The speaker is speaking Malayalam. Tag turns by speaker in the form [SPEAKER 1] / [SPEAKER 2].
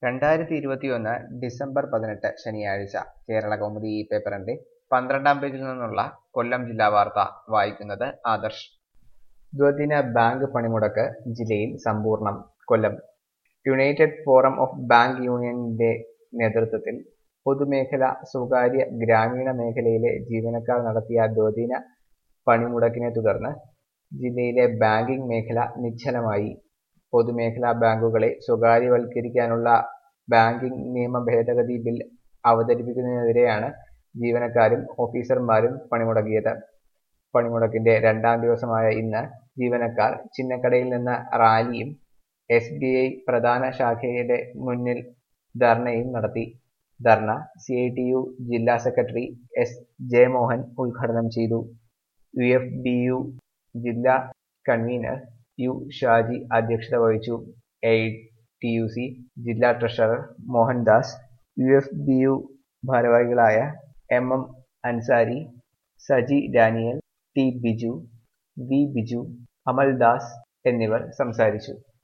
[SPEAKER 1] 2021 ഡിസംബർ 18 ശനിയാഴ്ച കേരളകൗമുദി ഈ പേപ്പറിന്റെ 12-ാം പേജിൽ നിന്നുള്ള കൊല്ലം ജില്ലാ വാർത്ത വായിക്കുന്നത് ആദർശ്. ദ്വിദിന ബാങ്ക് പണിമുടക്ക് ജില്ലയിൽ സമ്പൂർണം. Kollam united forum of bank യൂണിയന്റെ നേതൃത്വത്തിൽ പൊതുമേഖല, സ്വകാര്യ, ഗ്രാമീണ മേഖലയിലെ ജീവനക്കാർ നടത്തിയ ദ്വിദിന പണിമുടക്കിനെ തുടർന്ന് ജില്ലയിലെ ബാങ്കിംഗ് മേഖല നിശ്ചലമായി. പൊതുമേഖലാ ബാങ്കുകളെ സ്വകാര്യവൽക്കരിക്കാനുള്ള ബാങ്കിംഗ് നിയമ ഭേദഗതി ബിൽ അവതരിപ്പിക്കുന്നതിനെതിരെയാണ് ജീവനക്കാരും ഓഫീസർമാരും പണിമുടക്കിയത്. പണിമുടക്കിന്റെ 2ാം ദിവസമായ ഇന്ന് ജീവനക്കാർ ചിന്നക്കടയിൽ നിന്ന് റാലിയും SBI പ്രധാന ശാഖയുടെ മുന്നിൽ ധർണയും നടത്തി. ധർണ CITU ജില്ലാ സെക്രട്ടറി S. ജയമോഹൻ ഉദ്ഘാടനം ചെയ്തു. UFBU ജില്ലാ കൺവീനർ U. ഷാജി അധ്യക്ഷത വഹിച്ചു. AITUC ജില്ലാ ട്രഷറർ മോഹൻദാസ്, UFBU ഭാരവാഹികളായ MM Ansari, Saji Daniel, T. Biju, V. Biju, Amaldas എന്നിവർ സംസാരിച്ചു.